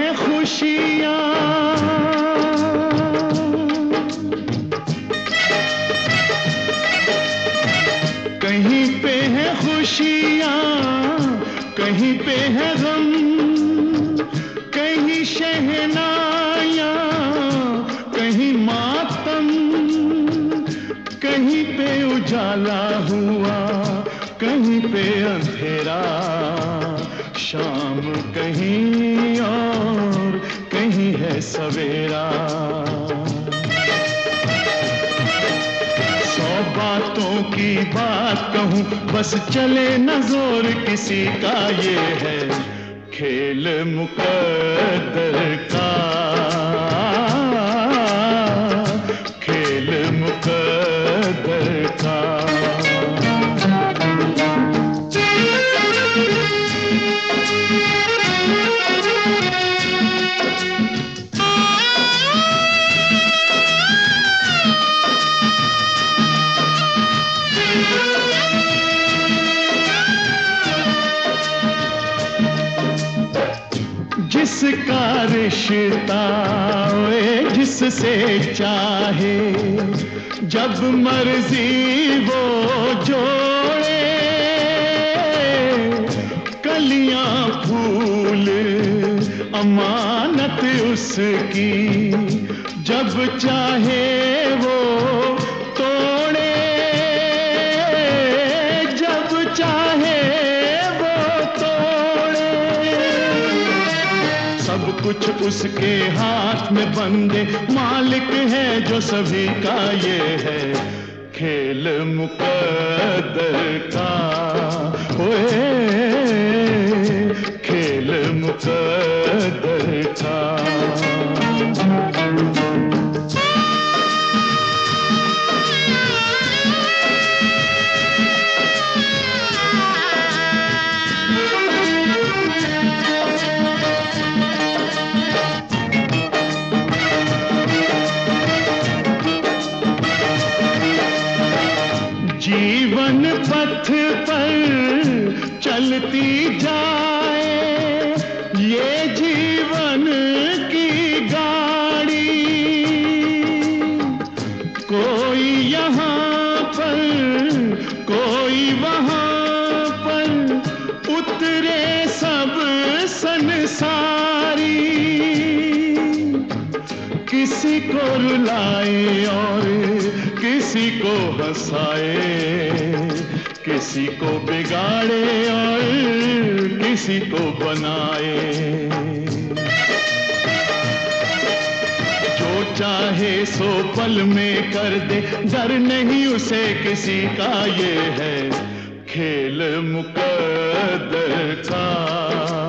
हैं खुशियाँ, कहीं पे है खुशियाँ, कहीं पे है गम, कहीं शहनाइयाँ, कहीं मातम, कहीं पे उजाला हुआ, कहीं पे अंधेरा, शाम कहीं और कहीं है सवेरा। बातों की बात कहूं बस चले न जोर किसी का, ये है खेल मुकद्दर का, खेल मुकद्दर का। जिसका रिश्ता वे जिससे चाहे, जब मर्जी वो जोड़े, कलियां फूल अमानत उसकी, जब चाहे वो तोड़े, जब चाहे वो तोड़े। सब कुछ उसके हाथ में बंदे, मालिक है जो सभी का, ये है खेल मुकद्दर का, ओए खेल मुकद्दर का। जीवन पथ पर चलती जाए ये जीवन की गाड़ी, कोई यहाँ पर कोई वहाँ पर, उतरे सब संसारी, किसी को रुलाए और किसी को हंसाए, किसी को बिगाड़े और किसी को बनाए। जो चाहे सो पल में कर दे, डर नहीं उसे किसी का, ये है खेल मुकद्दर का।